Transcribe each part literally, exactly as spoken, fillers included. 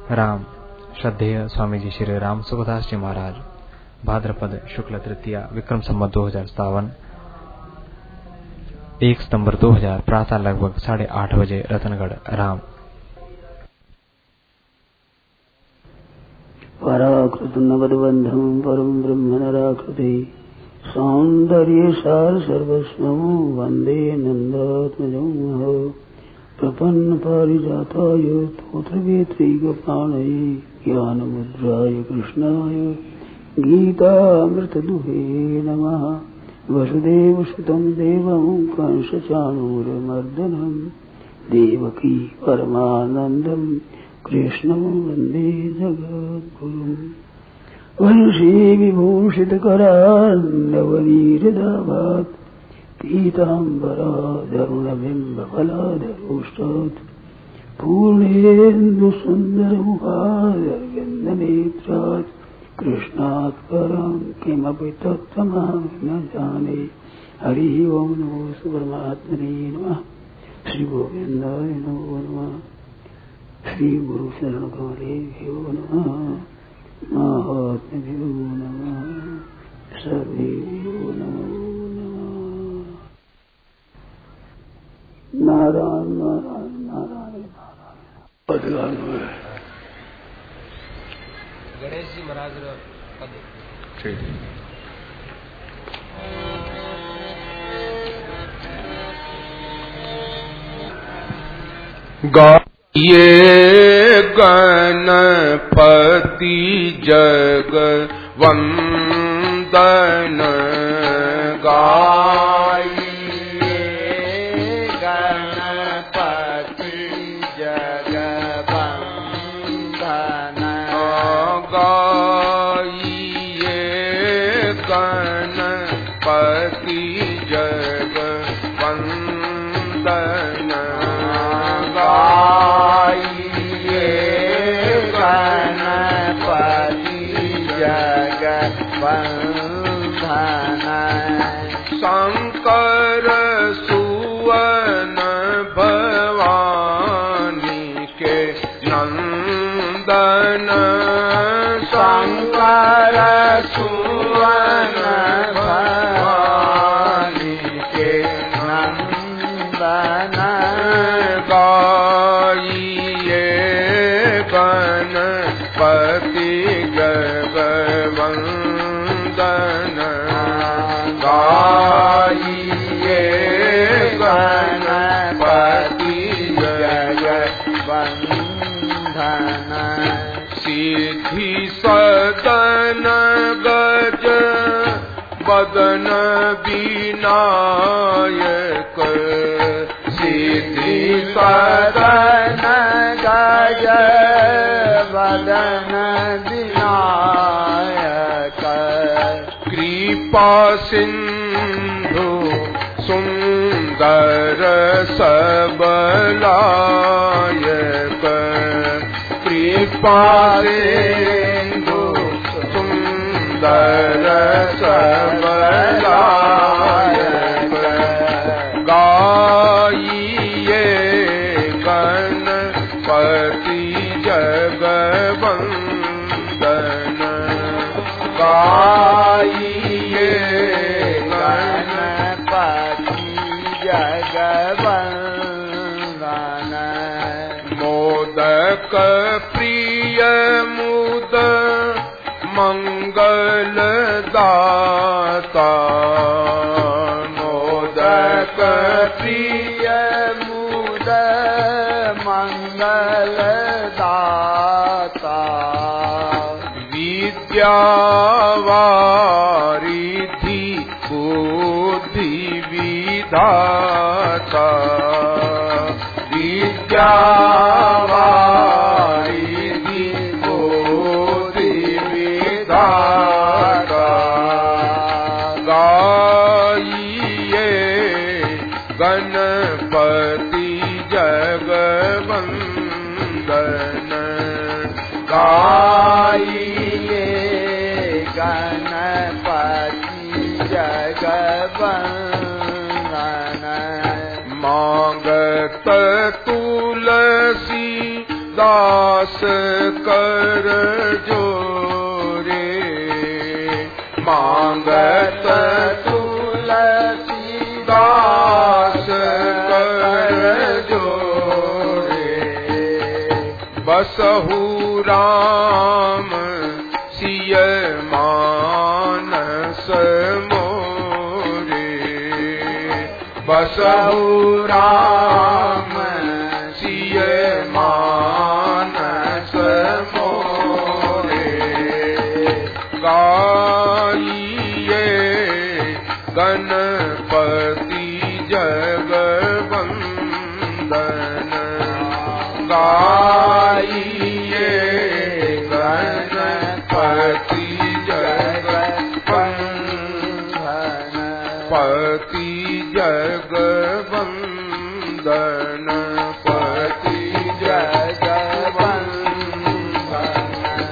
राम श्रद्धेय स्वामी जी श्री राम सुखदास जी महाराज भाद्रपद शुक्ल तृतीया विक्रम संवत दो हजार सतावन एक सितंबर दो हजार प्रातः लगभग साढ़े आठ बजे रतनगढ़ राम। पराकृत नवदबंधम परम ब्रह्म नराकृति सौंदर्य सार सर्वस्वं वंदे नंदात्मजं प्रपन्न पारिजाताय तोत्रवेत्रैकपाणये ज्ञानमुद्राय कृष्णाय गीतामृतदुहे नमः। वसुदेवसुतं देवं कंसचाणूरमर्दनं देवकी परमानन्दं कृष्णं वन्दे जगद्गुरुम्। वंशी विभूषितकरान्नवनीरदाभात् पीताम्बराधरुणबिम्बफलाधरोष्टात् पूर्णेन्दुसुन्दरमुखादरविन्दनेत्रात् कृष्णात् परं किमपि तत्त्वमहं न जाने। हरिः ओं नमो परमात्मने नमः। श्री गोविन्दाय नमो नमः। श्री गुरु शरण कमलेभ्यो नमः। महात्म्यो नमः। सर्वेभ्यो नमो नमः। नारायण नारायण नारायण नारायण। गणेश जी महाराज ठीक गाये गणपति जगवंदन गाये गणपति जगवंदन गाये गणपति जगवंदन गाये गणपति जगवंदन शंकर सुवन भवानी के नंदन शंकर सुवन भवानी के नंदन गाइए गणपति जगवंदन गाइए गणपति जगवंदन सिद्धि सदन गज बदन विनायक सिद्धि सदन गज बदन विनायक कृपा सिंधु सुंदर सबलायक कृपा सिंधु सुंदर सबलायक गाइए गणपति जगवंदन गाइए गणपति जगवंदन मोदक प्रिय मुद मंगल दाता मोदक प्रिय मुद मंगल दाता विद्यावारिधि बुद्धि विधाता विद्यावारिधि बुद्धि विधाता गाइए गणपति जगवंदन गाइए गणपति जगवंदन मांगत तुलसी दा दास कर जोरे, मांगत तुलसी दास कर जोरे, बसहु राम सिय मानस मोरे, बसहु राम सिय मानस मोरे, गाइए गणपति जगवंदन, गाइए गणपति जगवंदन, पति जगवंदन, पति जगवंदन।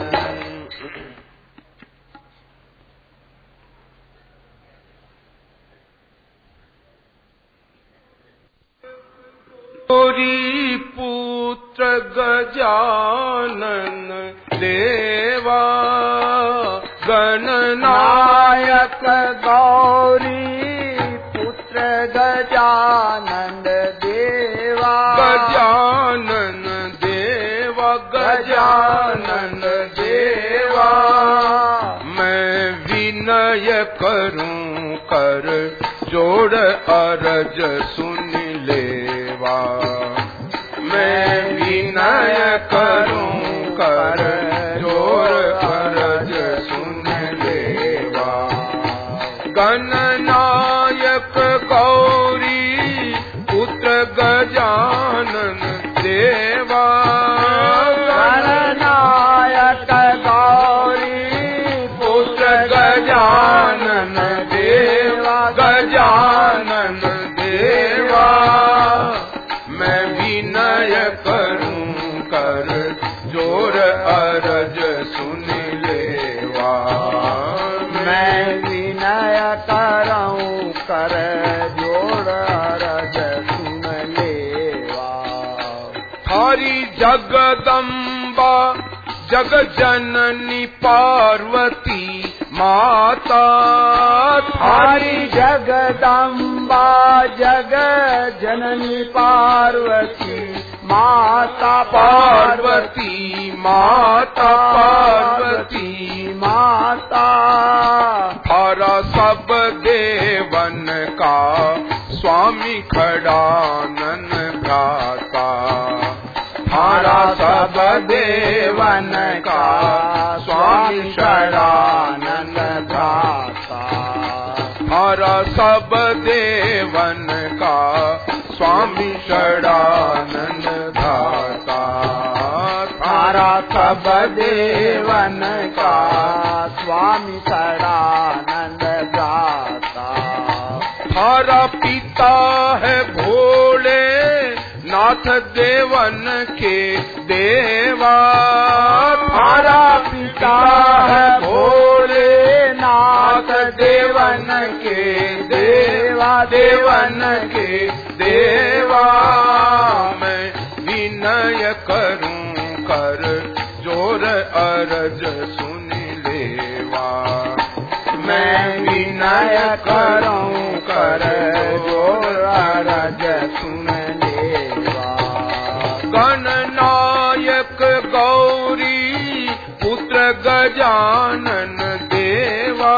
गौरी पुत्र गजानन देवा, गणनायक गौरी पुत्र गजानन देवा, गजानन देवा, गजानन देवा, मैं विनय करूं कर जोड़ अरज सुन लेवा, मैं विनय करूं कर जोड़ अरज सुन लेवा, गणनायक गौरी पुत्र गजानन देवा, गणनायक गौरी पुत्र गजानन देवा, गजानन देवा, मैं विनय करूं कर जोर अरज सुन लेवा, मैं विनय करऊं कर जोड़ अरज सुन लेवा, थारी जगदम्बा जग जननी पार्वती माता, थारी जगदम्बा जग जननी पार्वती माता, पार्वती माता, पार्वती माता, थारा सब देवन का स्वामी खड़ानन भ्राता, थारा सब देवन का स्वामी खड़ानन भ्राता, थारा सब देवन का स्वामी षडानंद भ्राता, थारा सब देवन का स्वामी षडानंद भ्राता, थारा पिता है भोले नाथ देवन के देवा, थारा पिता है भोले नाथ देवन के देवा, देवन के देवा, मैं विनय करूं कर जोर अरज सुन लेवा, मैं विनय करूं कर जोर अरज सुन लेवा, गणनायक गौरी पुत्र गजानन देवा,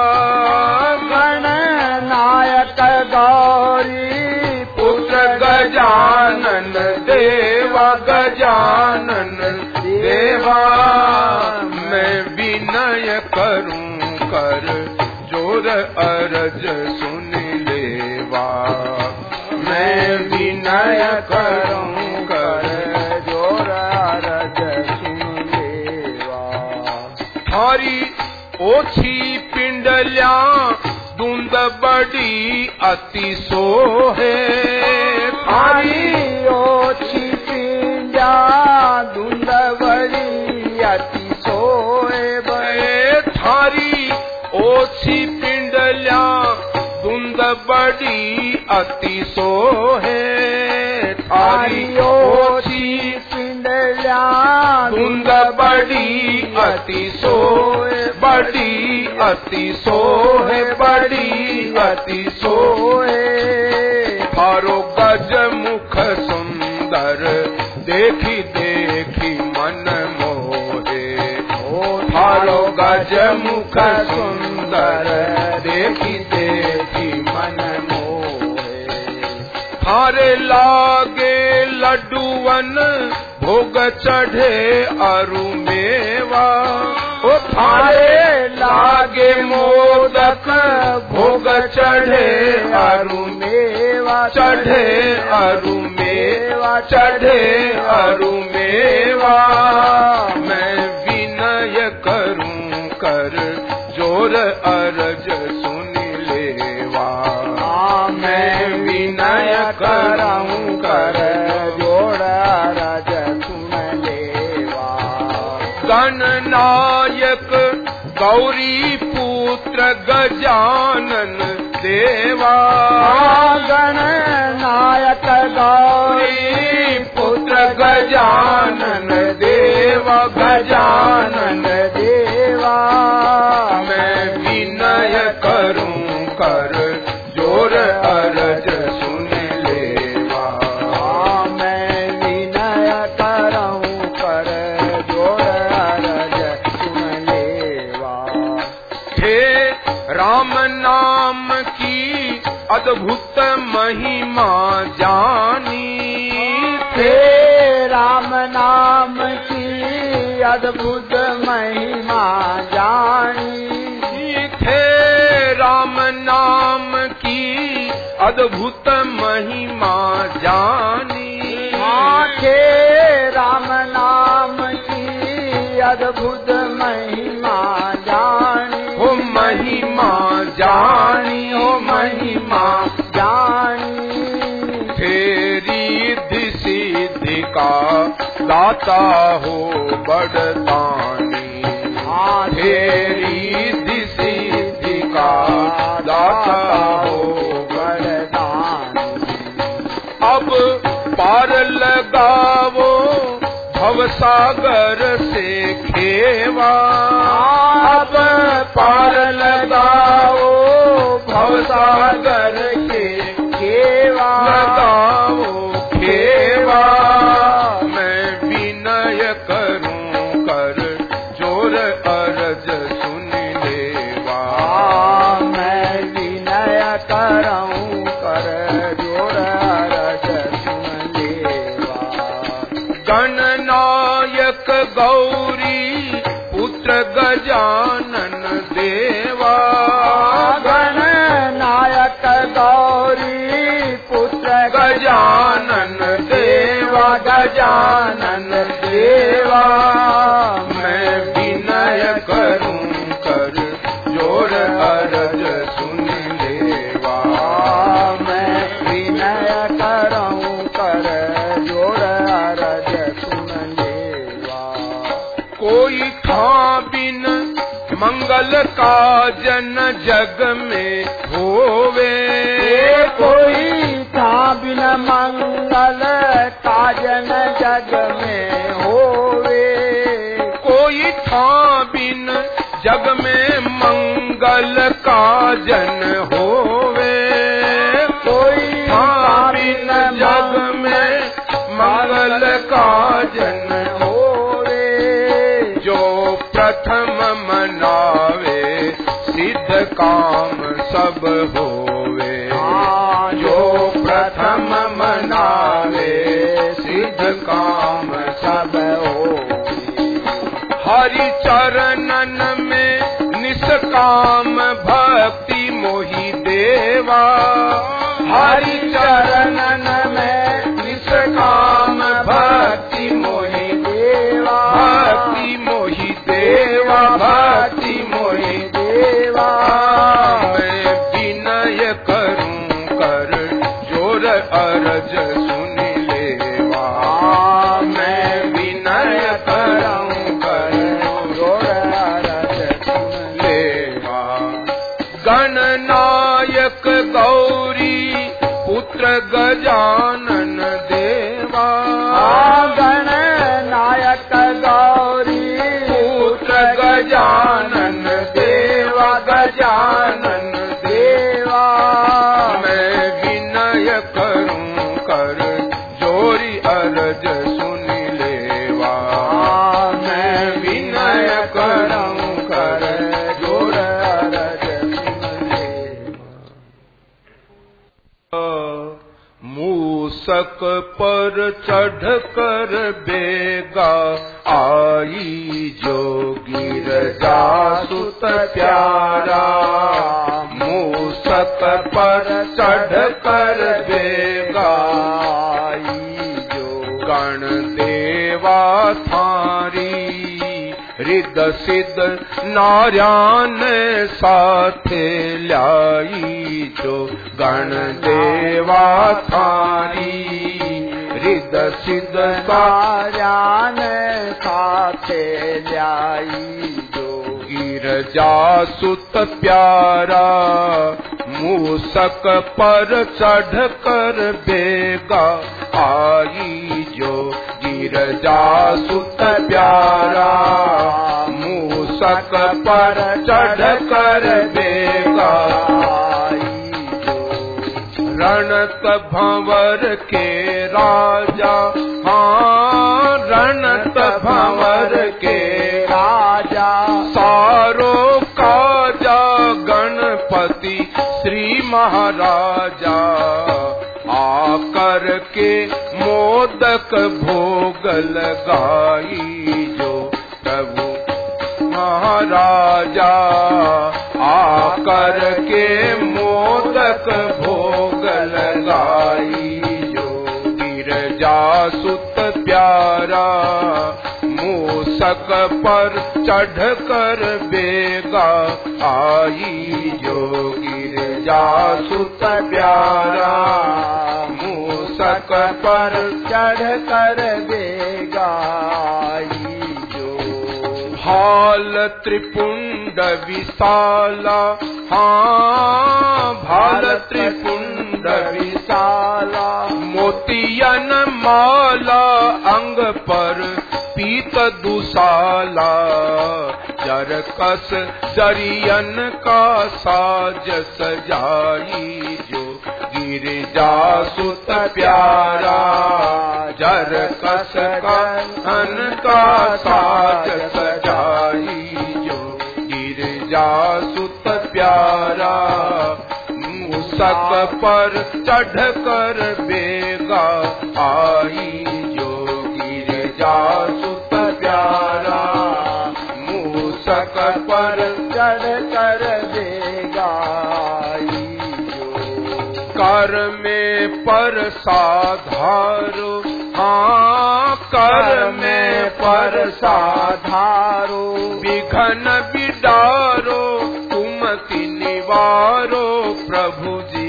गणनायक गौरी पुत्र गजानन देवा, गजानन देवा, मैं विनय करूं कर जोर अरज सुन लेवा, मैं विनय करूं कर जोर अरज सुन लेवा, थारी ओछी पिंडल्या धुंद बड़ी अति सोहे, थारी ओछी पिंडा धुंद बड़ी अति सोए बे, थारी ओछी पिंडल्या धुंद बड़ी अति सोहे, थारी ओछी पिंडल्या धुंध बड़ी अति सोए, बड़ी अति सोहे, बड़ी अति सोहे। थारो गज मुख सुंदर देखी देखी मन मोहे, थारो गज मुख सुंदर देखी देखी मन मोहे। थारे लागे लड्डूवन भोग चढ़े अरु मेवा, ओ थारे लागे मोदक भोग चढ़े अरु मेवा, चढ़े अरु मेवा, चढ़े अरु मेवा। मैं विनय करूं कर जोर अरज सुन लेवा, मैं विनय करूं कर जोर अरज सुन लेवा। गणनायक गौरी पुत्र गजानन देवा, गणनायक गौरी पुत्र गजानन देवा, गजानन देवा। मैं विनय करूं कर जोर अरज सुन लेवा, मैं विनय करूं कर जोर अरज सुन लेवा। हे राम नाम की अद्भुत महिमा जानी, हे राम नाम की अद्भुत महिमा जानी, हे राम नाम की अद्भुत महिमा जानी, हे राम नाम की अद्भुत महिमा जानी, हो महिमा जानी, हो महिमा जानी। तेरी सिद्धि का दाता हो बड़दानी, तेरी सिद्धि का दाता हो बड़दानी। अब पार लगावो भवसागर से खेवा, अब पार लगाओ भवसागर के खेवा, लगाओ खेवा। मैं विनय करूं कर जोर अरज सुन लेवा, मैं विनय करूं कर जोर अरज सुन लेवा। गणनायक गौरी पुत्र गजानन देवा, गणनायक गौरी पुत्र गजानन देवा, गजानन देवा। मैं विनय करूं कर जोर अरज सुन लेवा, मैं विनय करूं कर जोर अरज सुन लेवा। कोई था बिन मंगल का जन जग में होवे, कोई था बिन मंगल का जन जग में होवे, कोई था बिन जग में मंगल का जन होवे, कोई था बिन जग में मंगल का जन होवे। जो प्रथम मनावे सिद्ध काम सब होवे, जो प्रथम मनावे सिद्ध काम सब होवे। हरि चरणन में निष्काम भक्ति मोहि देवा, हरि चरणन में निष्काम भक्ति मोहि देवा, भक्ति मोहि देवा, भक्ति मोहि देवा। मैं विनय करूं कर जोर अरज सुन लेवा, मैं विनय करूं कर जोर अरज सुन लेवा। गणनायक गौरी पुत्र गजानन देवा, गणनायक गौरी पर चढ़ कर बेगा आई जो गिरजा सुत प्यारा। मूसक पर चढ़ कर बेगा आई जो गण देवा थारी। रिद सिद्ध नारायण साथे लाई जो गण देवा थारी। रिद सिद्ध नारायण साथे लाई जो गिरजा सुत प्यारा। मूसक पर चढ़ कर बेगा आई जो गिरजा सुत प्यारा। मूसक पर चढ़ कर बेगा आई जो रणत भंवर के राजा। हाँ रणत भंवर के राजा। सारो काजा गणपति श्री महाराजा। आकर के मोदक भोग लगाई जो प्रभु महाराजा। आकर के मोदक भोग लगाई जो गिरजा सुत प्यारा। मूसक पर चढ़ कर बेगा आई जो गिरजा सुत प्यारा। मूसक पर चढ़ कर बेगा आई जो भाल त्रिपुंड विशाला। हाँ भाल त्रिपुंड विशाला। मोतियन माला अंग पर पीत दुशाला। जरकस जरियन का साज सजाई जो गिरजा सुत प्यारा। जरकस कन का साज सजाई जो गिरजा सुत प्यारा। मूसक पर चढ़ कर बेगा आई जो गिरजा सुत प्यारा। मूसक पर चढ़ कर बेगा आई जो कर में पर साधारो। हाँ कर में पर साधारो। विघन बिडारो कुमति निवारो प्रभु जी।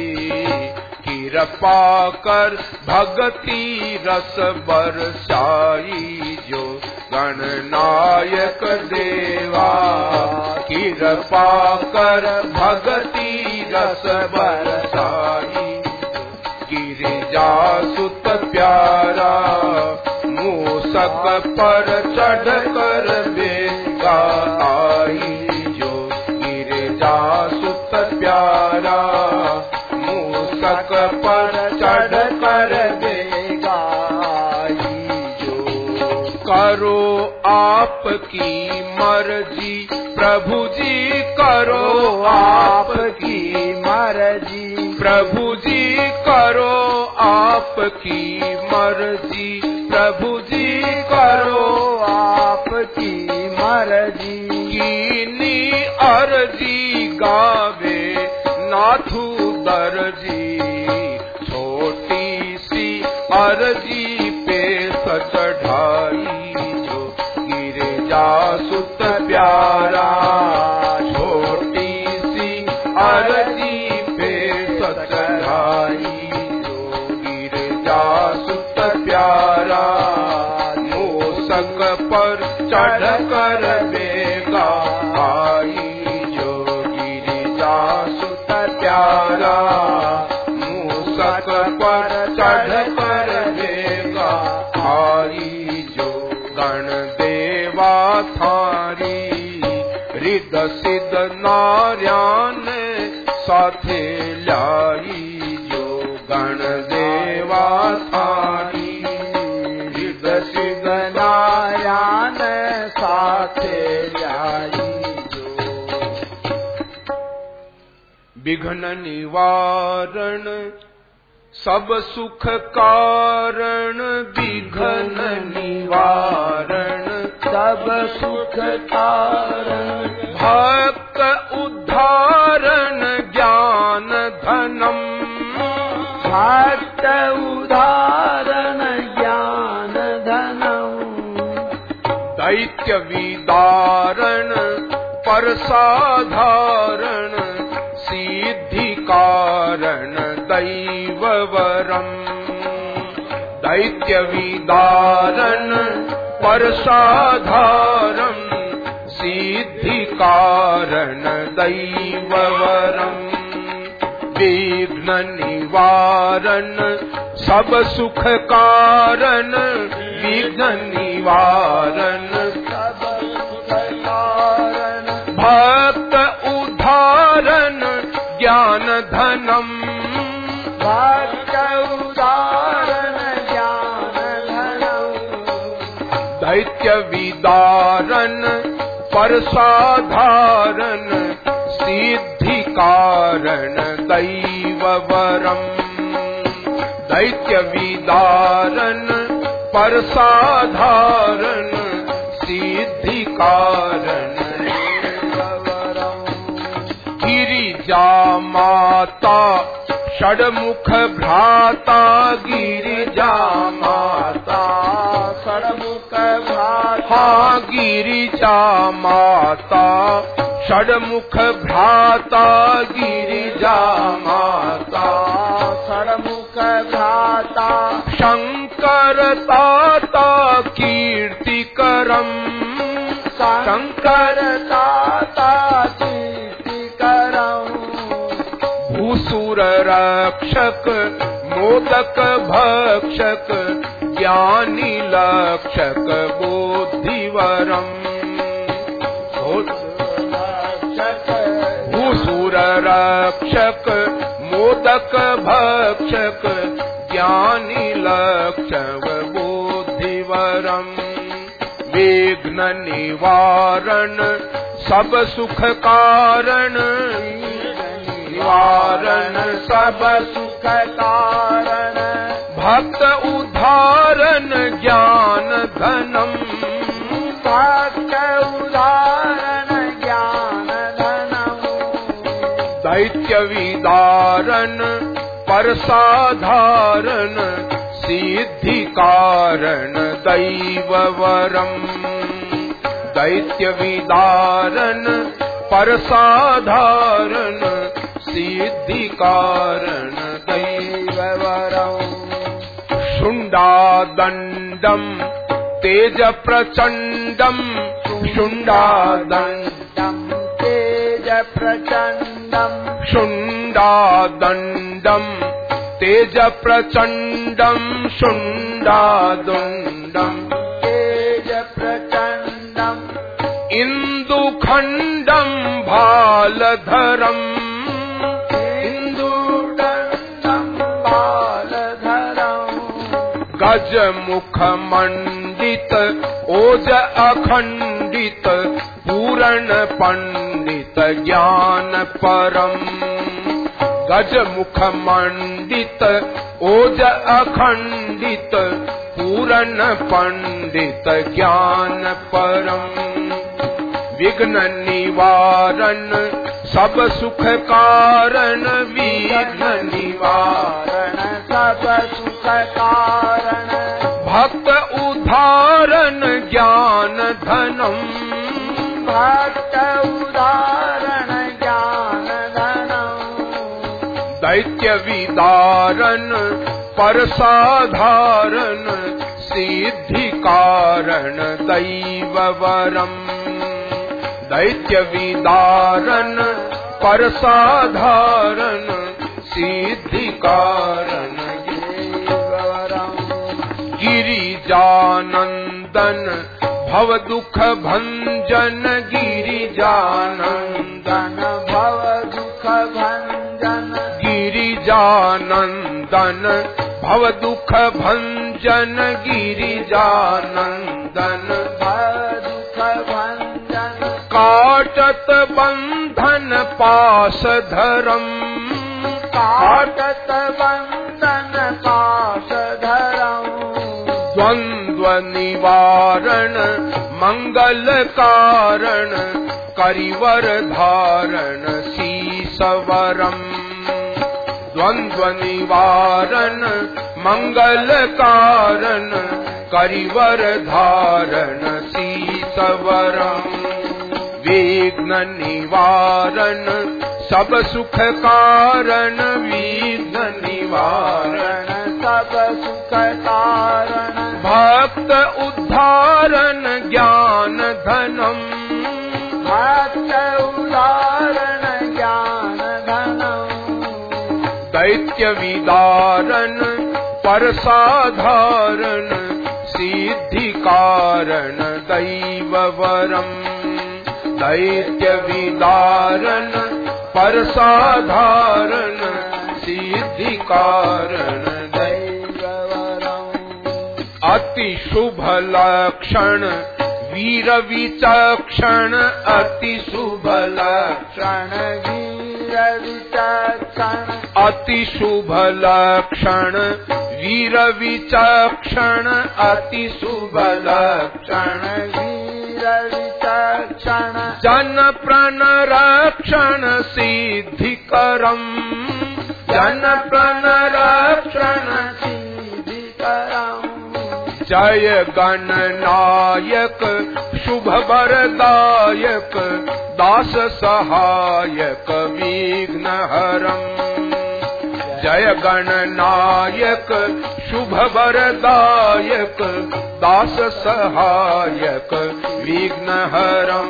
कृपा कर भगति रस बरसाई जो गणनायक देवा। कृपा कर भगति रस बरसाई गिरिजा सुत प्यारा। मूसक पर चढ़ कर बेगा आई जो गिरिजा सुत प्यारा। मूसक पर चढ़ कर बेगा आई जो करो आपकी मर्जी प्रभु जी। करो आपकी मर्जी प्रभु जी। करो आपकी मर्जी प्रभु जी। करो आपकी मर्जी। कीनी अर्जी गावे नाथू दर्जी। छोटी सी अर्जी पे चढ़ाई जो गिरजा सुत प्यारा। छोटी सी अर्जी पे चढ़ाई जो गिरजा सुत प्यारा। मूसक पर चढ़ कर बेगा आई जो गिरजा सुत प्यारा। मूसक पर चढ़ कर बेगा आई जो गण देवा थारी। रिद सिद्ध नारायण साथे लाई जो गण देवा थारी। रिद सिद्ध नारायण साथे लाई जो विघ्न निवारण सब सुख कारण विघ्न निवारण, सब सुख कारण भक्त उद्धारण ज्ञान धनम, भक्त उदाहरण ज्ञान धनम, दैत्य विदारण पर साधारण सिद्धि कारण दैववरम, दैत्य विदारण पर साधारण सिद्धि कारण दैववरम, विघ्न निवारण सब सुख कारण, विघ्न निवारण सब सुख कारण भक्त उद्धारण ज्ञान धनम, भक्त उदाहरण ज्ञान धनम, दैत्य विदारण पर साधारण सिद्धि कारण दैववरम, दैत्य विदारण पर साधारण सिद्धि कारण दैववरम, गिरिजा माता षडमुख भ्राता, गिरिजा माता षडमुख भ्राता, हाँ गिरिजा माता षडमुख भ्राता, गिरिजा माता षडमुख भ्राता, शंकर ताता कीर्तिकरम, शंकर ताता कीर्तिकरम, भूसुर रक्षक मोदक भक्षक ज्ञानी लक्षक बुद्धिवरम, भूसुर रक्षक मोदक भक्षक ज्ञानी लक्षक बुद्धिवरम, विघ्न निवारण सब सुख कारण, निवारण सब सुख कारण भक्त उद्धारण ज्ञान धनम, भक्त उदाहरण ज्ञान धनम, दैत्य विदारण पर साधारण सिद्धि कारण दैववरम, दैत्य विदारण पर साधारण सिद्धि कारण दैववरम, शुंडादंडम तेज प्रचंडम, शुंडादंडम तेज प्रचंडम, शुंडादंडम तेज प्रचंडम, शुंडादंडम तेज प्रचंडम, इंदुखंडम भालधरम, इंदुखंडम भालधरम, गज मुख मंडित ओज अखंडित पूरण पंडित ज्ञान परम, गज मुख मंडित ओज अखंडित पूरण पंडित ज्ञान परम, विघ्न निवारण सब सुख कारण, विघ्न निवारण सब सुख कारण भक्त उद्धारण ज्ञान धनम, भक्त उदाहरण ज्ञान धनम, दैत्य विदारण पर साधारण सिद्धि कारण दैववरम, दैत्य विदारण पर साधारण सिद्धि कारण दैववरम, गिरिजानंदन भव दुख भंजन, गिरिजानंदन भव दुख भंजन, गिरिजानंदन भव दुख भंजन, गिरिजानंदन भव दुख भंजन, काटत बंधन पास धरम, काटत बंधन निवारण मंगल कारण करिवर धारण शीसवरम द्वंद्व निवारण मंगल कारण करिवर धारण शीसवरम विघ्न निवारण सब सुख कारण विघ्न निवारण सब सुख कारण भक्त उद्धारण ज्ञान धनम भक्त उदाहरण ज्ञान धनम दैत्य विदारण पर साधारण सिद्धि कारण दैव वरम दैत्य विदारण पर साधारण सिद्धि कारण दैव वरम अति शुभ लक्षण वीर विचक्षण अति शुभ लक्षण वीर विचक्षण अति शुभ लक्षण वीर विचक्षण अति शुभ लक्षण वीर विचक्षण जन प्रण रक्षण सिद्धि करम जन प्रण रक्षण सिद्धि करम जय गणनायक शुभ वरदायक दास सहायक विघ्न हरम जय गणनायक शुभ वरदायक दास सहायक विघ्न हरम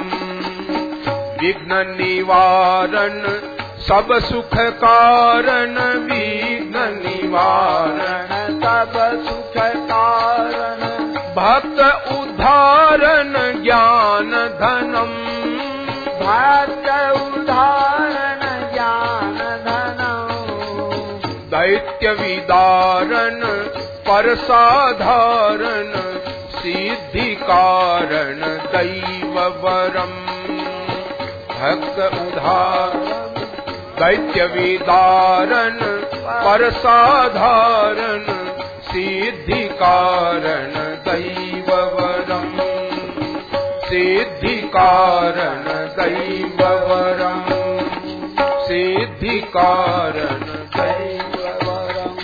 विघ्न निवारण सब सुख कारण विघ्न निवारण सब सुख कारण भक्त उद्धारण ज्ञान धनम भक्त उदाहरण ज्ञान धनम दैत्य विदारण पर साधारण सिद्धि कारण दैव वरम भक्त उद्धारण दैत्य विदारण पर साधारण सिद्धि कारण दैव वरम सिद्धि कारण दैव वरम सिद्धि कारण दैव वरम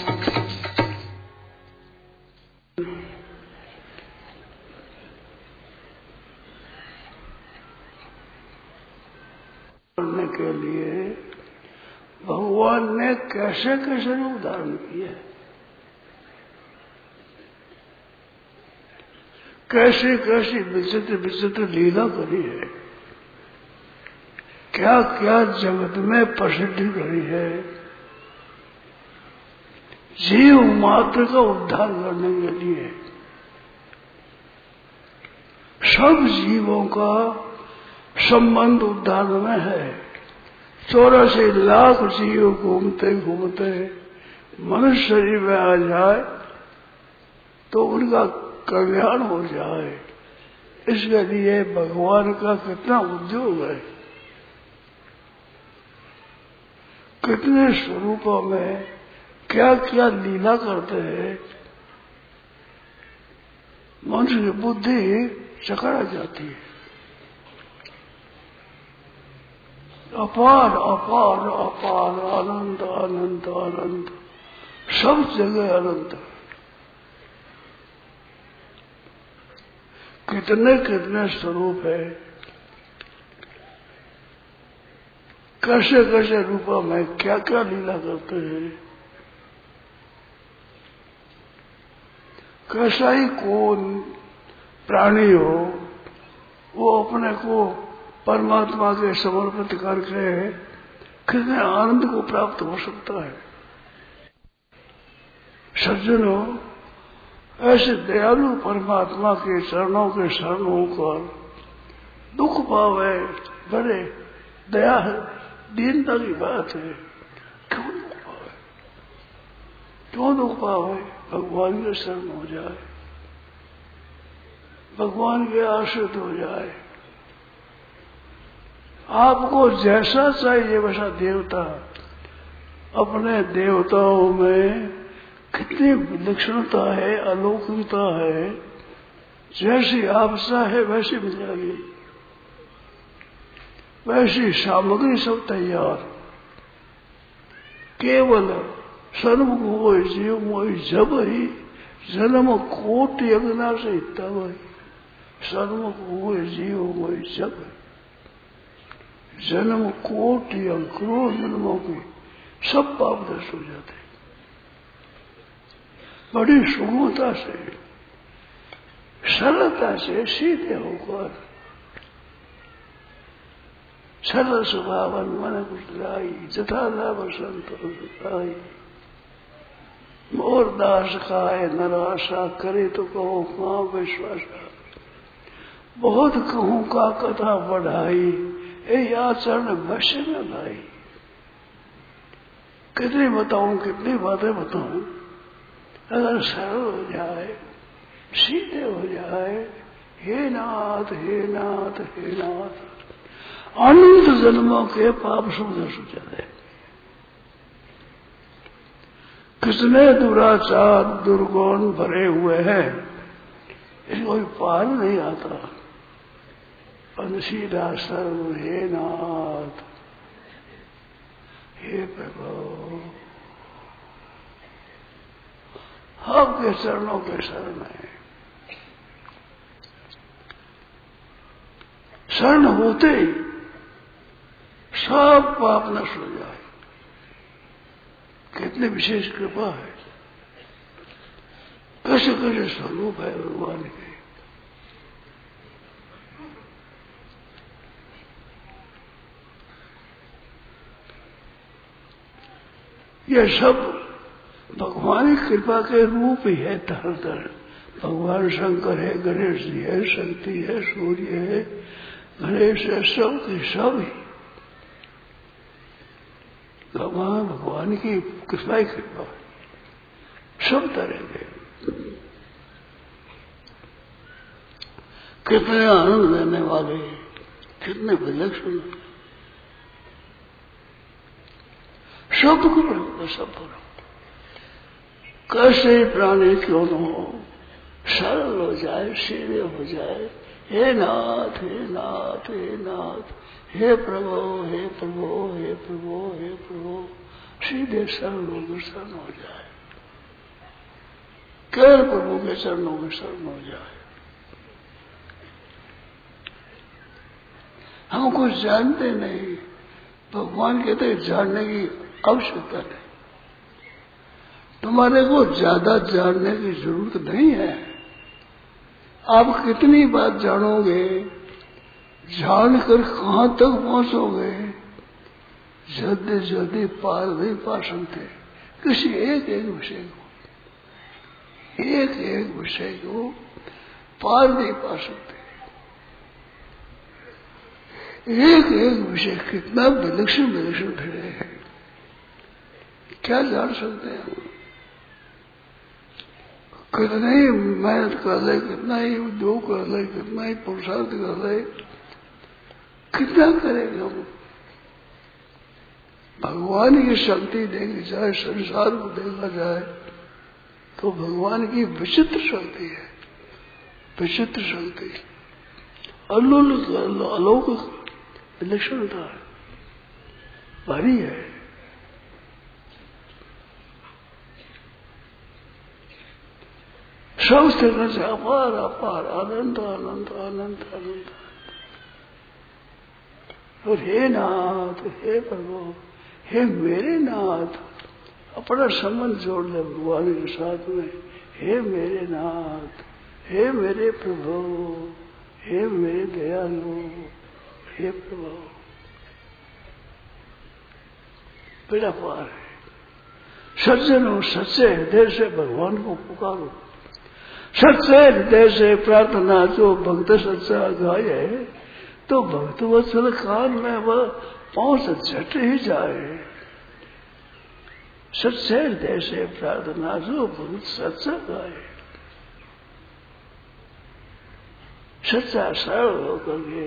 करने के लिए भगवान ने कैसे कैसे रूप धारण किए, कैसे कैसी विचित्र विचित्र लीला करी है, क्या क्या जगत में प्रसिद्धि करी है जीव मात्र का उद्धार करने के लिए। सब जीवों का संबंध उद्धार में है। चौरासी लाख जीव घूमते घूमते मनुष्य शरीर में आ जाए तो उनका कल्याण हो जाए, इसके लिए भगवान का कितना उद्योग है, कितने स्वरूपों में क्या क्या लीला करते हैं। मनुष्य की बुद्धि चकरा जाती है। अपार अपार अपार आनंद आनंद आनंद, सब जगह आनंद। कितने कितने स्वरूप है, कैसे कैसे रूपों में क्या क्या लीला करते हैं। कैसा ही कौन प्राणी हो वो अपने को परमात्मा के समर्पित करके कितने आनंद को प्राप्त हो सकता है। सज्जनों, ऐसे दयालु परमात्मा के चरणों के शरण होकर दुख पावे, बड़े दया है, दीनता की बात है। क्यों दुख पावे, क्यों दुख पावे? भगवान के शरण हो जाए, भगवान के आश्रित हो जाए। आपको जैसा चाहिए वैसा देवता। अपने देवताओं में कितनी विलक्षणता है, अलौकिकता है, जैसी आपसा है वैसी मिल जाएगी, वैसी सामग्री सब तैयार। केवल सन्मुख हो जीव मोहि जब ही जन्म कोटि अग्ना से तब ही सन्मुख हो जीव मोहि जब जन्म कोटि करोड़ जन्मों के सब पाप नष्ट हो जाते, बड़ी सुगमता से सरलता से सीधे होकर सरल स्वभावन मन कुछ लाई जथा लाभ संतोष मोर दास खाए नराशा करे तो कहो कहाँ विश्वास। बहुत कहूँ का कथा बढ़ाई ए आचरण वश्य में लाई। कितनी बताऊं कितनी बातें बताऊं, अगर सरल हो जाए सीधे हो जाए, हे नाथ हे नाथ हे नाथ अनंत जन्मों के पाप सुंदर हो जाते। कितने दुराचार दुर्गुण भरे हुए हैं, इसको कोई पार नहीं आता। सीधा सर्व हे नाथ हे प्रभु आपके चरणों के शरण है। शरण होते ही सब पाप नष्ट हो जाए। कितनी विशेष कृपा है, कैसे कैसे स्वरूप है भगवान के। यह सब भगवान की कृपा के रूप ही है। तरह तरह भगवान शंकर है, गणेश जी है, शक्ति है, सूर्य है, गणेश है, सब की सब ही भगवान भगवान की कृपा ही कृपा सब तरह के। कितने आनंद देने वाले, कितने विलक्षण, सब गुण सब गुण। कैसे प्राणी क्यों न हो, सरल हो जाए, सीधे हो जाए। हे नाथ हे नाथ हे नाथ हे प्रभु हे प्रभु हे प्रभु हे प्रभु सीधे सरल होकर शरण हो जाए, केवल प्रभु के चरणों में शरण हो जाए। हम कुछ जानते नहीं, भगवान कहते जानने की आवश्यकता नहीं। तुम्हारे को ज्यादा जानने की जरूरत नहीं है। आप कितनी बात जानोगे, जानकर कहां तक पहुंचोगे, जल्दी जल्दी पार नहीं पा सकते किसी एक एक विषय को। एक एक विषय को पार नहीं पा सकते। एक एक विषय कितना विलक्षण विलक्षण फिरे है, क्या जान सकते हैं हम। कितना ही मेहनत कर ले, कितना ही उद्योग कर ले, कितना ही पुरुषार्थ कर ले, कितना करेंगे हम। भगवान की शक्ति देखी जाए, संसार को देखा जाए तो भगवान की विचित्र शक्ति है, विचित्र शक्ति, अलौकिक विलक्षणता है, भारी है। सब तरह से अपार अपार अनंत अनंत अनंत अनंत। और हे नाथ हे प्रभु हे मेरे नाथ, अपना संबंध जोड़ ले भगवान के साथ में। हे मेरे नाथ हे मेरे प्रभु हे मेरे दयालु हे प्रभु, बड़ा पार है। सज्जनों सच्चे हृदय से भगवान को पुकारो, सच्चे हृदय से प्रार्थना जो भक्त सच्चा गाये, तो भक्त वत्सल काल में वह पहुंच झट ही जाए। सच्चे हृदय से प्रार्थना जो भक्त सच्चा गाये, सच्चा सरल होकर के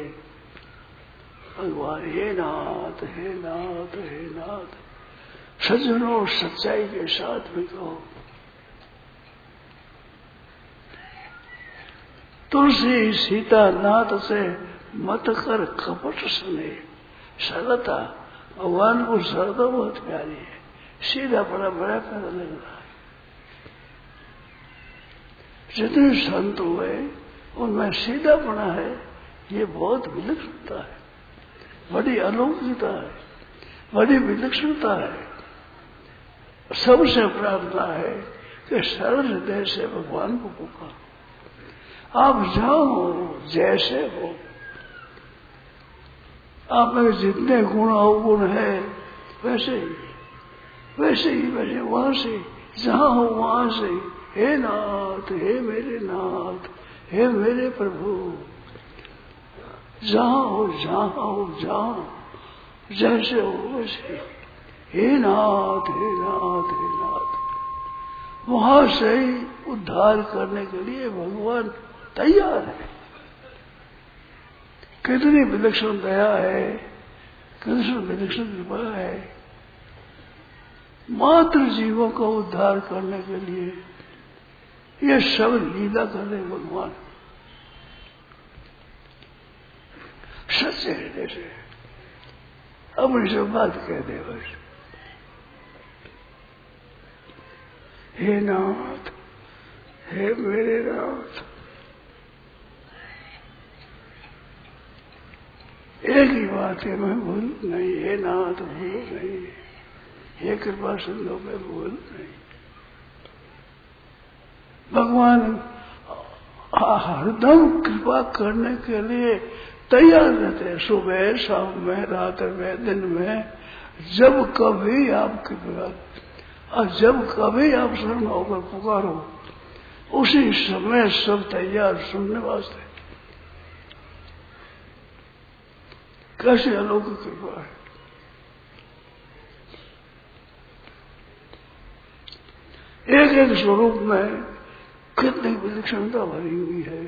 भगवान हे नाथ हे नाथ हे नाथ सज्जनों सच्चाई के साथ में कहो। तुलसी सीता नाथ से मत कर कपट सुने। सरलता, भगवान को सरलता बहुत प्यारी है। सीधा बड़ा बड़ा प्यारा लग रहा है। जितने संत हुए उनमें सीधा बना है, ये बहुत विलक्षणता है, बड़ी अलौकिकता है, बड़ी विलक्षणता है। सबसे प्रार्थना है कि सरल हृदय से भगवान को पुकारो। आप जहां हो, जैसे हो, आप में जितने गुण अवगुण है वैसे ही वैसे ही वैसे वहां से जहां हो वहां से, हे नाथ, हे मेरे नाथ, हे मेरे प्रभु, जहां हो जहां हो जहां जैसे हो वैसे, हे नाथ, हे नाथ, हे नाथ। वहां से ही उद्धार करने के लिए भगवान तैयार है। कितनी विलक्षण दया है, कितनी विलक्षण कृपा है। मात्र जीवों का उद्धार करने के लिए ये सब लीला कर रहे भगवान सच्चे हृदय से। अपनी सब बात कह दे बस, हे नाथ, हे मेरे नाथ। एक ही बात है, मैं भूल नहीं, हे नाथ भूल नहीं, हे कृपा सिंधु में भूल नहीं। भगवान हरदम कृपा करने के लिए तैयार रहते हैं, सुबह शाम में, रात में, दिन में। जब कभी आप कृपा और जब कभी आप शरण होकर पुकारो, उसी समय सब तैयार सुनने वास्ते। कैसे अलौकिक कृपा है। एक एक स्वरूप में कितनी विलक्षणता भरी हुई है,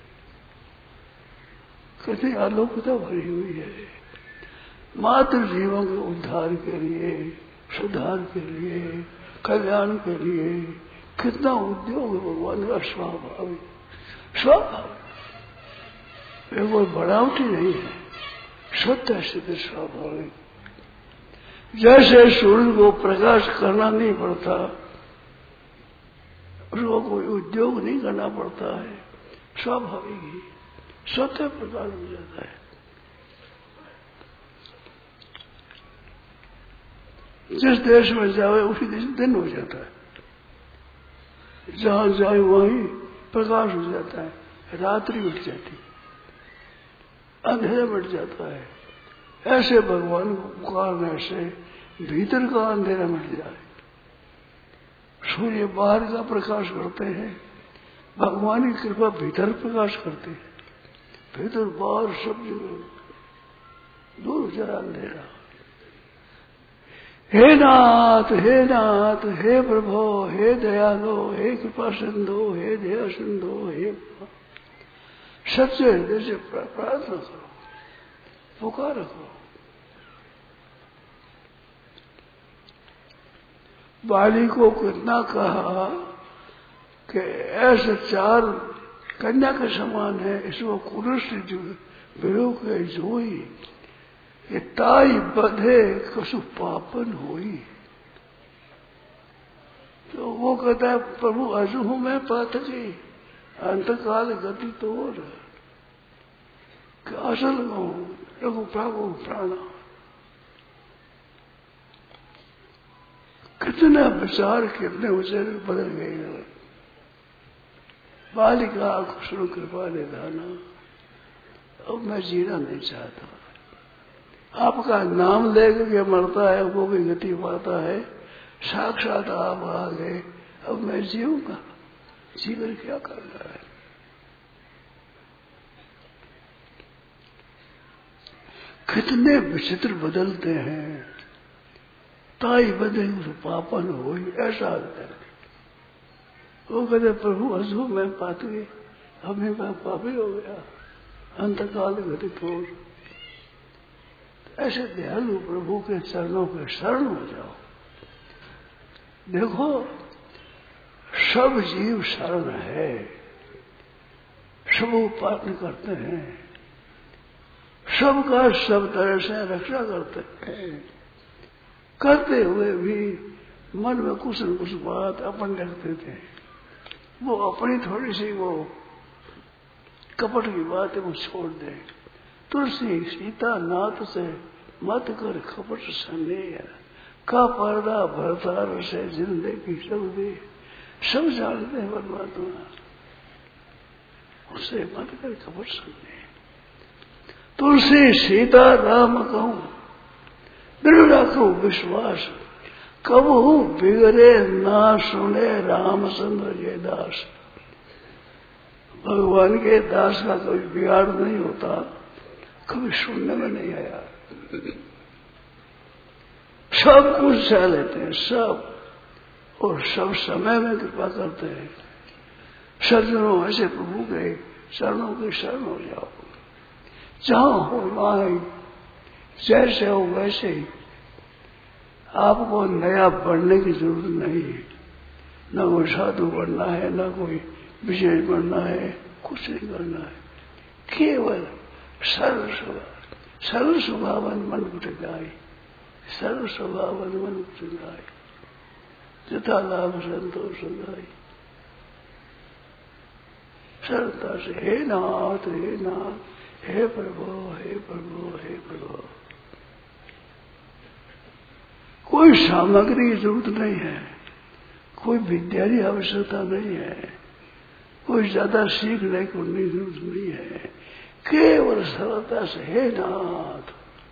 कितनी अलौकिकता भरी हुई है। मात्र जीवों के उद्धार के लिए, सुधार के लिए, कल्याण के लिए कितना उद्योग है भगवान का। स्वाभाविक स्वाभाविक ये कोई बनावटी नहीं है, सत्य सिद्ध स्वाभाविक। जैसे सूर्य को प्रकाश करना नहीं पड़ता, उसको कोई उद्योग नहीं करना पड़ता है, स्वाभाविक ही स्वतः प्रकाश हो जाता है। जिस देश में जावे उसी देश दिन हो जाता है, जहां जाए वहीं प्रकाश हो जाता है, रात्रि उठ जाती, अंधेरा मिट जाता है। ऐसे भगवान को पुकारने से भीतर का अंधेरा मिट जाए। सूर्य बाहर का प्रकाश करते हैं, भगवान की कृपा भीतर प्रकाश करते हैं। भीतर बाहर सब जगह दूर हो जाए अंधेरा। हे नाथ, हे नाथ, हे प्रभु, हे दयालो, हे कृपा सिंधु, हे दया सिंधु, हे सच्चे हृदय से प्रार्थना करो, पुकार करो। बाली को कितना कहा कि ऐसे चार कन्या के समान है, इसको कुरुष जो बिरो के जोई, ये ताई बधे कसु पापन हुई। तो वो कहता है प्रभु अजू हूं मैं पातकी, अंतकाल गति तो और असल रघु प्रागु प्राणा। कितना विचार कितने उसे बदल गए। बालिका कृष्ण कृपा निधाना, अब मैं जीना नहीं चाहता। आपका नाम लेकर के मरता है वो भी गति पाता है, साक्षात आप आ गए, अब मैं जीऊंगा, जीवन क्या करना है। कितने विचित्र बदलते हैं। ताई बदे पापन हो, ऐसा है। वो कहते प्रभु हजू मैं पात गई, हमें मैं पापी हो गया, अंतकाल घटित हो। ऐसे दयालु प्रभु के चरणों के शरण हो जाओ। देखो सब जीव शरण है, सब पालन करते हैं, सबका सब तरह से रक्षा करते हैं। करते हुए भी मन में कुछ न कुछ बात अपन रखते थे, वो अपनी थोड़ी सी वो कपट की बात है वो छोड़ दे। तुलसी सीता नाथ से मत कर कपट सने, का पर्दा भरतार से जिंदगी सब दे। सब जानते हैं परमात्मा, उससे मत कर कपट सने। तुलसी सीता राम कहूं, दृढ़ रखो विश्वास, कबहू बिगड़े ना सुने रामचंद्र के दास। भगवान के दास का कोई बिगाड़ नहीं होता, कभी सुनने में नहीं आया। सब कुछ सह लेते हैं सब, और सब समय में कृपा करते हैं। सज्जनों ऐसे प्रभु के चरणों के शरण हो जाओ, जहां हो वहां जैसे हो वैसे ही। आपको नया बढ़ने की जरूरत नहीं है, न कोई साधु बनना है, न कोई विशेष बनना है, कुछ नहीं करना है। केवल सरल स्वभाव, सरल स्वभावन मन उठगाई, सरल स्वभावन मन उठगाई, यथा लाभ संतोष गाई। सरलता से हे नाथ हे नाथ, हे प्रभु हे प्रभु हे प्रभु। कोई सामग्री की जरूरत नहीं है, कोई विद्या की आवश्यकता नहीं है, कोई ज्यादा सीखने को नहीं जरूरत नहीं है। केवल सरलता से हे नाथ।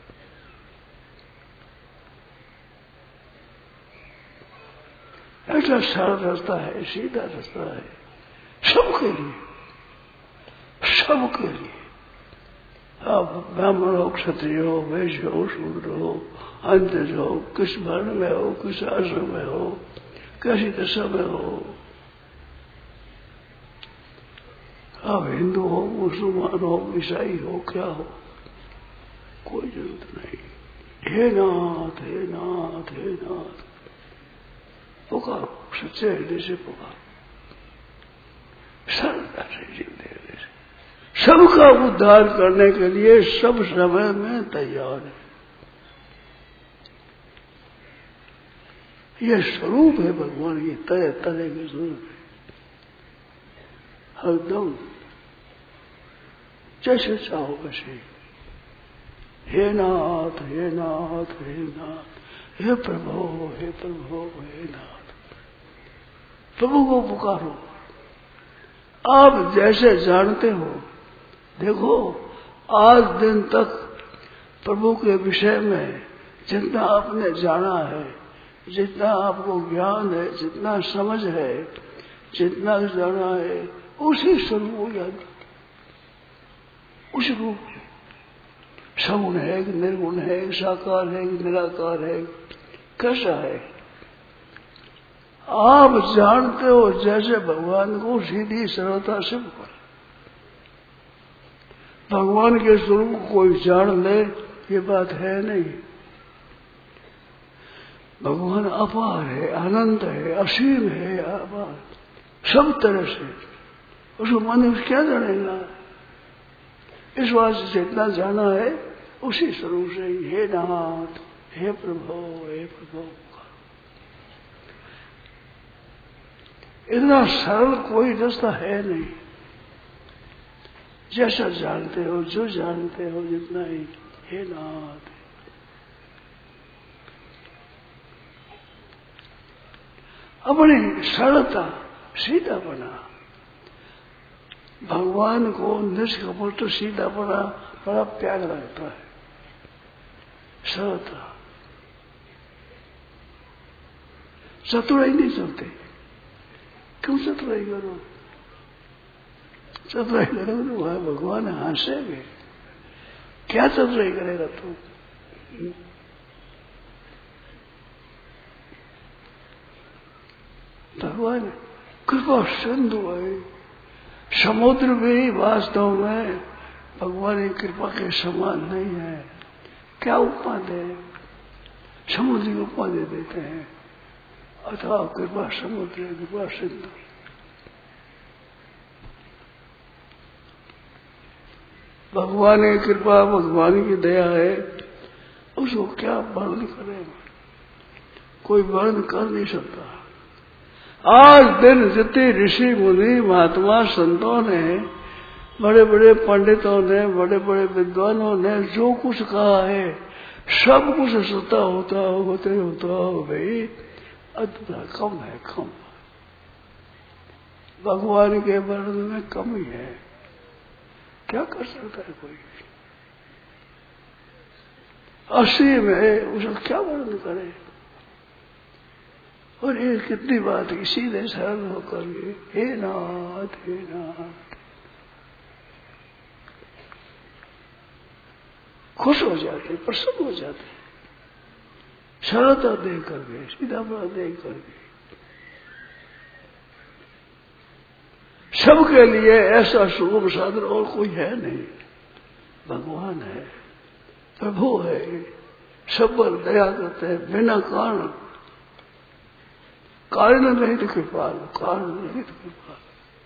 ऐसा सरल रास्ता है, सीधा रास्ता है सबके लिए, सबके लिए। आप ब्राह्मण हो, क्षत्रिय हो, वैश्य हो, शूद्र हो, अंधज हो, किस वर्ण में हो, किस आश्रम में हो, कैसी दशा में हो, आप हिंदू हो, मुसलमान हो, ईसाई हो, क्या हो, कोई जरूरत नहीं। हे नाथ हे नाथ हे नाथ पुकारो, सच्चे हृदय से पुकारो, सरलता से जीवते हृदय से। सबका उद्धार करने के लिए सब समय में तैयार है। यह स्वरूप है भगवान की, तरह तरह के स्वरूप है। हरदम जैसे चाहो वैसे। हे नाथ हे नाथ हे नाथ, हे प्रभु हे प्रभु हे नाथ। प्रभु को पुकारो, आप जैसे जानते हो। देखो आज दिन तक प्रभु के विषय में जितना आपने जाना है, जितना आपको ज्ञान है, जितना समझ है, जितना जाना है, उसी स्वरूप को याद, उसी रूप सगुण है कि निर्गुण है, साकार है कि निराकार है, कैसा है आप जानते हो। जैसे भगवान को सीधी सरलता से पुकारो। भगवान के स्वरूप को कोई जान ले, ये बात है नहीं। भगवान अपार है, अनंत है, असीम है, अपार सब तरह से। उसको मनुष्य क्या जानेगा? इस बात से जितना जाना है उसी स्वरूप से ही हे नाथ हे प्रभु हे प्रभु। इतना सरल कोई रास्ता है नहीं। जैसा जानते हो, जो जानते हो, जितना ही हे नाथ। अपनी सरलता सीधा बना। भगवान को निष्कपट तो सीधा बना बड़ा प्यार लगता है। सरलता, चतुराई नहीं चलते। क्यों चतुराई करो? चतुराई करो तो वह भगवान हंसेंगे। क्या चतुराई करेगा तू? भगवान कृपा सिंधु है। समुद्र भी वास्तव में भगवान की कृपा के समान नहीं है। क्या उपमा दे? समुद्र की उपमा दे देते हैं। अथाह कृपा समुद्र कृपा सिंधु। भगवान की कृपा, भगवान की दया है, उसको क्या वर्णन करें, कोई वर्णन कर नहीं सकता। आज दिन जितने ऋषि मुनि महात्मा संतों ने, बड़े बड़े पंडितों ने, बड़े बड़े विद्वानों ने जो कुछ कहा है, सब कुछ सत्ता होता होते होता हो भाई, अद्भुत कम है, कम। भगवान के वर्णन में कमी है, क्या कर सकता है कोई? असीम है, उसका क्या वर्णन करे? और ये कितनी बात है, सीधे सरल होकर के हे नाथ हे नाथ खुश हो जाते, प्रसन्न हो जाते, सरलता देख करके, सीधापना देख करके। सबके लिए ऐसा सुगम साधन और कोई है नहीं, भगवान है, प्रभु है, सब पर दया करते हैं बिना कारण, कारण नहीं तो कृपाल, कारण नहीं तो कृपाल,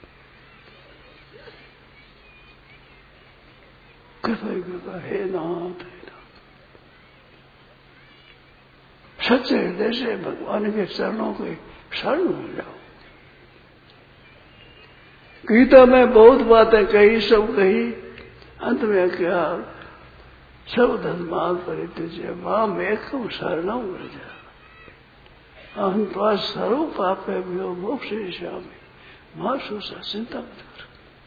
कृपा ही कृपा, हे नाथ हे नाथ। सच्चे हृदय से भगवान के चरणों के शरण हो जाओ। गीता में बहुत बातें कही, सब कही, अंत में क्या, सब धर्माद परित्यज्य माम एकम शरणं व्रज अहं त्वा सर्व पापेभ्यो मोक्षयिष्यामि मां शुचा, चिंता मत कर।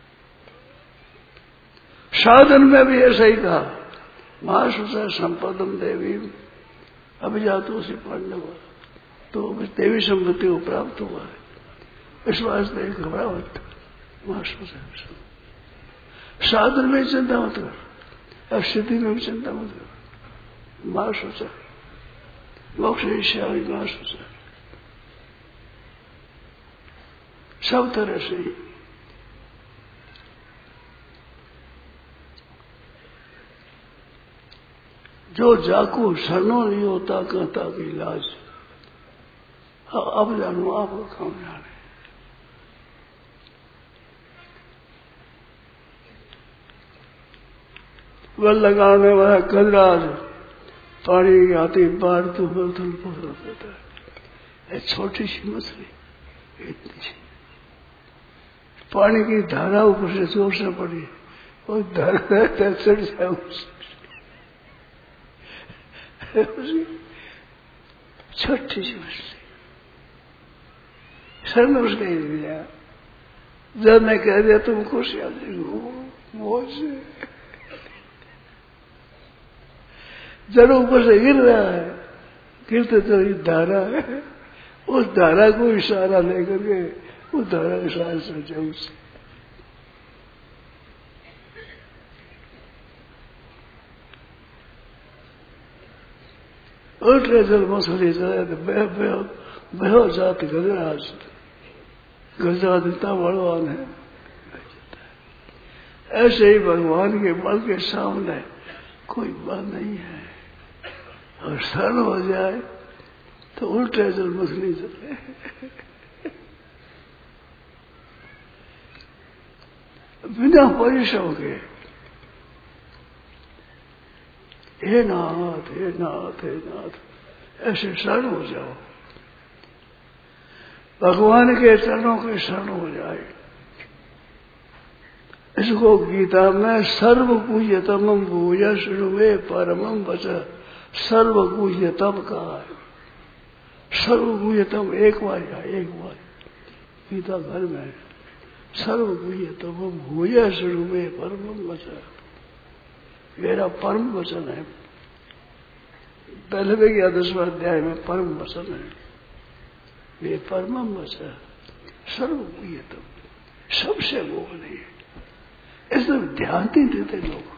साधन में भी ऐसा ही कहा, मां शुचा संपदम देवी अभिजातु से पढ़ने वाला, तो देवी संपत्ति को प्राप्त हुआ है, इस वास्ते घबरा मत, मां शुचा। साधन में चिंता मत कर, अब स्थिति में भी चिंता मत कर, मां शुचा, मोक्षयिष्यामि मां शुचा। सब तरह से ही जो जाकू शरणों नहीं होता कहता कि इलाज, अब जानू आपको काम जाने। वल लगाने वाला कदराज पानी आती बाढ़ तो बर्तन पूरा होता है, छोटी सी मछली इतनी सी, पानी की धारा ऊपर से जोर से पड़ी और धारा चढ़ जाए उसकी, छोटी सी मछली सर में उसने ही दिया। जब मैं कह दिया तुम खुश याद मौज, जड़ ऊपर से गिर रहा है, गिरते तो ये धारा है, उस धारा को इशारा लेकर के वो धारा इशारा से जाए उससे। उल्टे जल मछली जाए तो बह बह बह जात गजराज, गजराज इतना बलवान है। ऐसे ही भगवान के बल के सामने कोई बल नहीं है, और शरण हो जाए तो उल्टे जल मछली चले। बिना परिश्रम के, हे नाथ हे नाथ हे नाथ, ऐसे शरण हो जाओ, भगवान के चरणों के शरण हो जाए। इसको गीता में सर्व पूज्यतम भूय शुरुवे परमम वच, सर्व पूज्यतम कहा है। सर्व पूज्यतम एक बार या एक बार गीता घर में, सर्व पूज्यतम भूय शुरुवे परमम वच, मेरा परम वचन है। पहले भी दसवां अध्याय में परम वचन है, ये परमम वचन सर्व पूज्यतम, सबसे वो नहीं है, इसमें ध्यान नहीं देते लोग।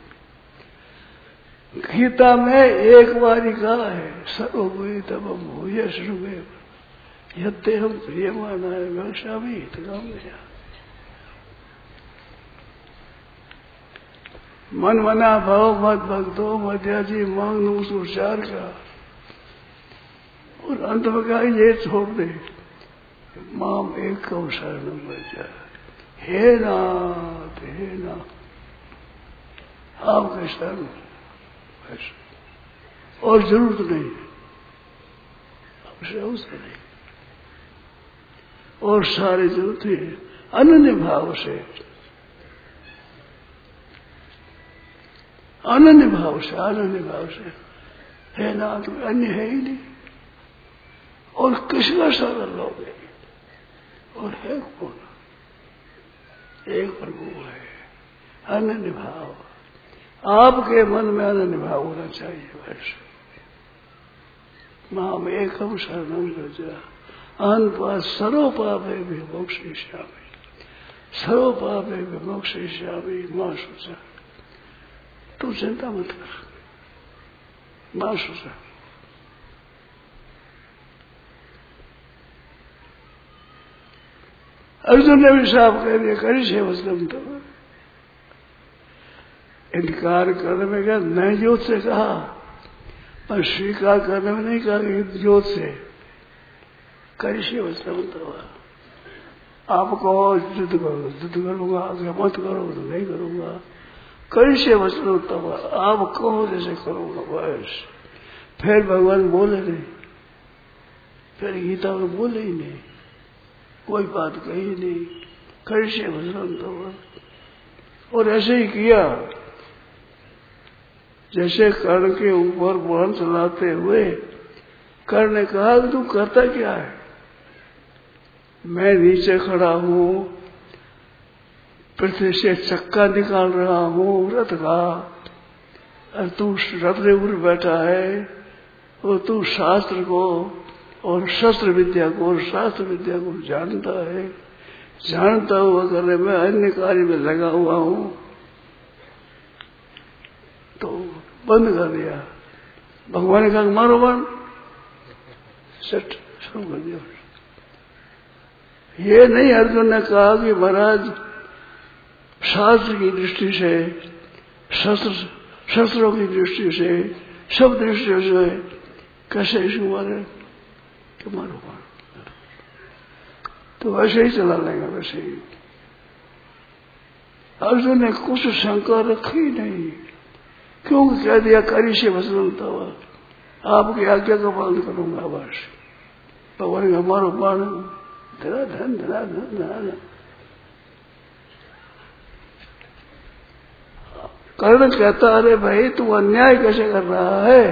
गीता में एक बार ही कहा है सर्वभूतम भूय श्रुवे यद्दे हम प्रियमाणाय वक्ष्यामि हितकाम गया। मन मना भाव मत भक्तो मध्याजी मांग उस उच्चार का, और अंत में कहा ये छोड़ दे, माम एक कौ शरण बच जाए, हे नाथ हे नाथ। आपके शरण और जरूरत नहीं है, आपसे अवसर नहीं और सारी जरूरत है अनन्य भाव से, अनन्य भाव से, अनन्य भाव से है ना, तो अन्य है ही नहीं और किसका साधन लोगे और है कौन, एक प्रभु है, अनन्य भाव। आपके मन में अनन्य भाव होना चाहिए। बस माम एकम शरणम व्रज अहंत्वा सर्व पापे विमोक्षयिष्यामि, सर्व पापे विमोक्षयिष्यामि मां शुचा। तू चिंता मत कर, मां शुचा। अर्जुन ने भी साफ कह दिया करी से वसलम, तो इनकार करने में क्या नए ज्योत से कहा, पर स्वीकार करने में नहीं कहा कि ज्योत से करी से वसलम। तो आप कहो युद्ध करो, युद्ध करूंगा, आगे मत करो तो नहीं करूंगा, करी से वसलम। तब आप कहो जैसे करूंगा बस। फिर भगवान बोले नहीं, फिर गीता में बोले ही नहीं, कोई बात कही नहीं, करी से वसलम। तो और ऐसे ही किया जैसे कर्ण के ऊपर बाण चलाते हुए कर्ण ने कहा कि तू करता क्या है, मैं नीचे खड़ा हूं, पृथ्वी से चक्का निकाल रहा हूं रथ का, और तू रथ के ऊपर बैठा है, और तू शास्त्र को और शस्त्र विद्या को और शास्त्र विद्या को जानता है, जानता हुआ करने में अन्य कार्य में लगा हुआ हूं, तो बंद कर दिया। भगवान ने कहा मारो बाण, सेट शुरू कर दिया। ये नहीं अर्जुन ने कहा कि महाराज शास्त्र की दृष्टि से, शस्त्र शस्त्रों की दृष्टि से, सब दृष्टियों से कैसे इसको मारे, तो मारो बाण। तो वैसे ही चला लेगा, वैसे ही। अर्जुन ने कुछ शंका रखी नहीं, क्योंकि कह दिया करी से वसलम। तब आपकी आज्ञा का पालन करूंगा बस। भगवान का मारो बाण, धरा धन धरा धन धरा। कर्ण कहता अरे भाई तू अन्याय कैसे कर रहा है,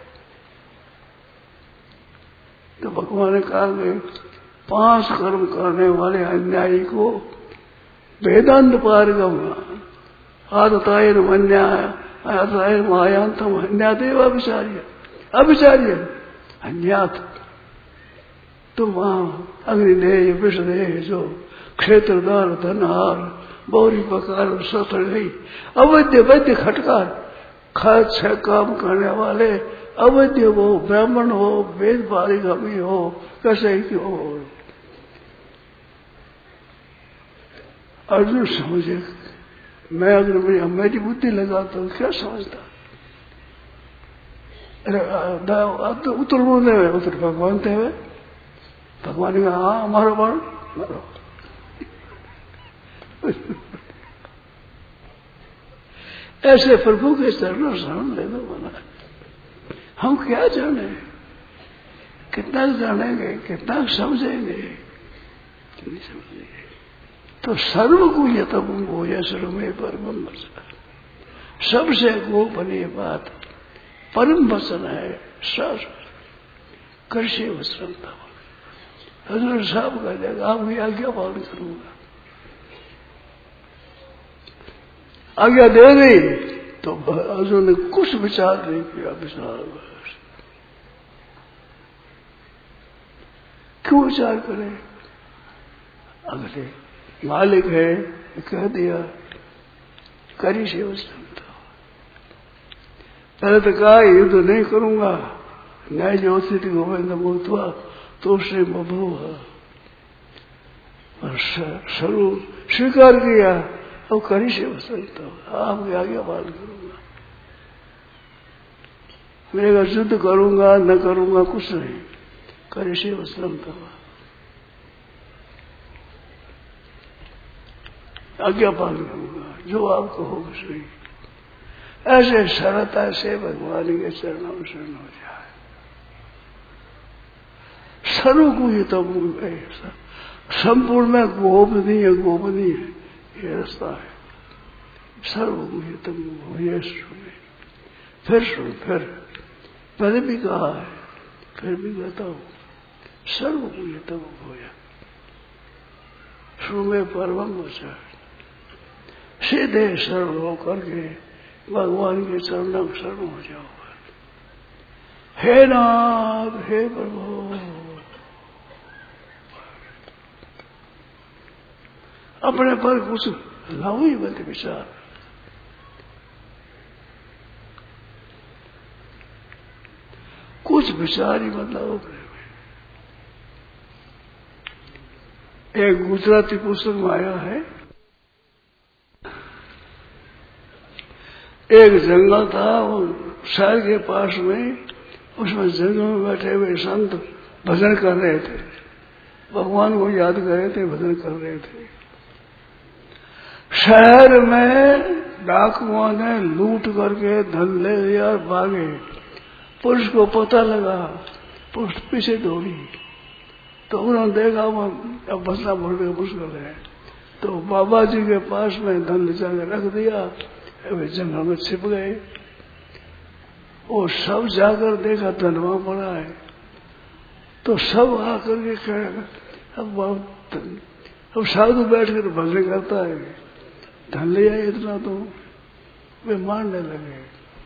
तो भगवान ने कहा कि पांच कर्म करने वाले अन्यायी को वेदांत पारगम आदताय अन्याय अतः मायांतम अन्यादेव अभिचार्य, अभिचार्य अन्यात। तुम वहां अग्निदेह विषदेह जो क्षेत्रदार धनहार बौरी बकार शस्त्र नहीं, अवैध वैद्य खटकार खा छह काम करने वाले अवैध हो, ब्राह्मण हो, वेद पारिगामी हो, कैसे ही क्यों हो। अर्जुन समझे मैं अगर मेरी बुद्धि लगाता हूँ क्या समझता, अरे उत्तर बोलते हुए उत्तर भगवान थे हुए, भगवान ने कहा हाँ हमारा बाण मारो। ऐसे प्रभु के चरणों शरण ले दो बना। हम क्या जाने, कितना जानेंगे, कितना समझेंगे, नहीं समझेंगे। तो सर्व को यतम हो या सर्व में परम वचन, सबसे गोपनीय बात परम वचन है शास्त्र। कृषि वचन था हजूर साहब कह देगा आपकी आज्ञा पालन करूंगा, आज्ञा दे दी तो अर्जुन ने कुछ विचार नहीं किया। विचार क्यों विचार करें, अगले मालिक है कह दिया करी से वचन था। पहले तो कहा युद्ध नहीं करूंगा, न्याय ज्योतिष गोविंद भूतवा तो से बभूव, स्वरूप स्वीकार किया और करी से वचन था आपके आगे पालन करूंगा। मैंने कहा युद्ध करूंगा न करूंगा कुछ नहीं, करी से वचन था आज्ञा पालन करूंगा, जो आपको होगा सही। ऐसे सरलता से भगवान के चरणों में शरण हो जाए। सर्वगुह्यतम संपूर्ण में गोपनीय है, गोपनीय है, ये रास्ता है। सर्वगुह्यतम भूय सुने, फिर सुन, फिर पहले भी कहा है, फिर भी कहता हूं, सर्वगुह्यतम भूय सुमे परम वचन, सीधे शरण होकर के भगवान के चरणों में शरण हो जाओ। हे नाथ, हे प्रभु, अपने पर कुछ लाओ ही मत विचार। कुछ विचार ही मत लाओ अपने में। एक गुजराती पुस्तक में आया है, एक जंगल था, वो शहर के पास में, उसमें जंगल में बैठे हुए संत भजन कर रहे थे, भगवान को याद कर रहे थे, भजन कर रहे थे। शहर में डाकुओं ने लूट करके धन ले लिया और भागे। पुलिस को पता लगा, पुलिस पीछे दौड़ी, तो उन्होंने देखा वो अब बचना बहुत मुश्किल है, तो बाबा जी के पास में धन ले जाकर रख दिया, वे जंगल में छिप गए। वो सब जाकर देखा धन वहां पड़ा है, तो सब आकर के कह अब अब साधु बैठ कर भजन करता है, धन ले आए इतना, तो वे मारने लगे।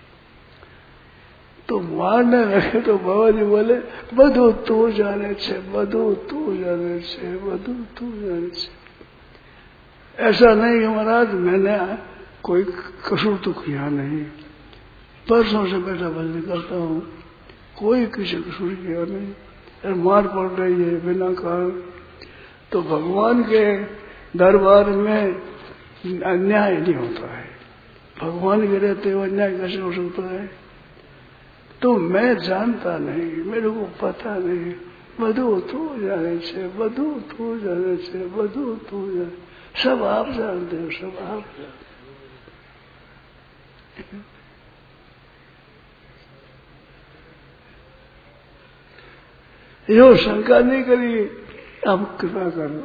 तो मारने लगे तो बाबा जी बोले, बधु तू जाने छे, बधु तू जाने छे, बधु तू जाने छे। ऐसा नहीं कि महाराज मैंने कोई कसूर तो किया नहीं, परसों से बैठा भजन करता हूँ, कोई किसी कसूर किया नहीं, और मार पड़ रही है बिना कारण। तो भगवान के दरबार में अन्याय नहीं होता है, भगवान के रहते हुए अन्याय कैसे हो सकता है? तो मैं जानता नहीं, मेरे को पता नहीं, बधु तू जाने से, बधु तू जाने से, बधु तू जाने, सब आप जानते हो, सब आप जानते। यो शंका नहीं करी, आप कृपा करो।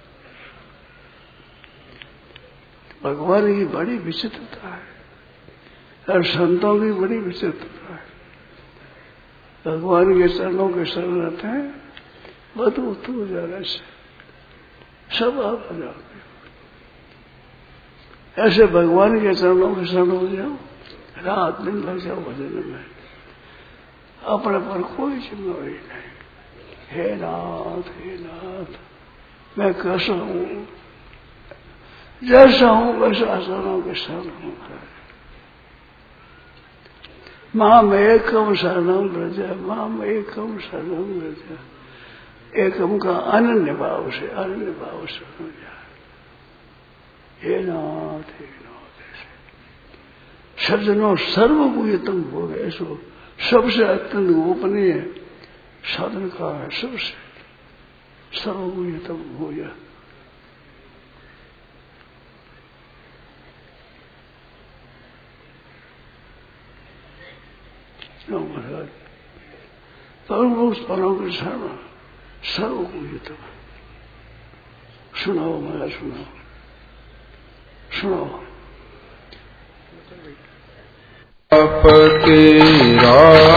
भगवान की बड़ी विचित्रता है और संतों की बड़ी विचित्रता है। भगवान के चरणों के शरण रहते हैं, बधु तू जाने से, सब आप जानते हो। ऐसे भगवान के चरणों के शरण हो जाओ, रात दिन लग जाओ भजन में, अपने पर कोई जिम्मेवारी नहीं। हे नाथ, हे नाथ, मैं कैसा हूं, जैसा हूं वैसा शरणों के शरण हूं। माम एकम शरणम व्रज, माम एकम शरणम व्रज, एकम का अनन्य भाव से, अनन्य भाव से हो जाए। हे नाथ, हे नाथ, ऐसे सज्जनों सर्वगुह्यतम हो गए, सो सबसे अत्यंत गोपनीय साधन का है, सबसे सर्वगुह्यतम हो गया। महाराज परम पुरुष परम के शरण सर्वगुह्यतम। सुनाओ महाराज, सुनाओ सुनाओ। आपके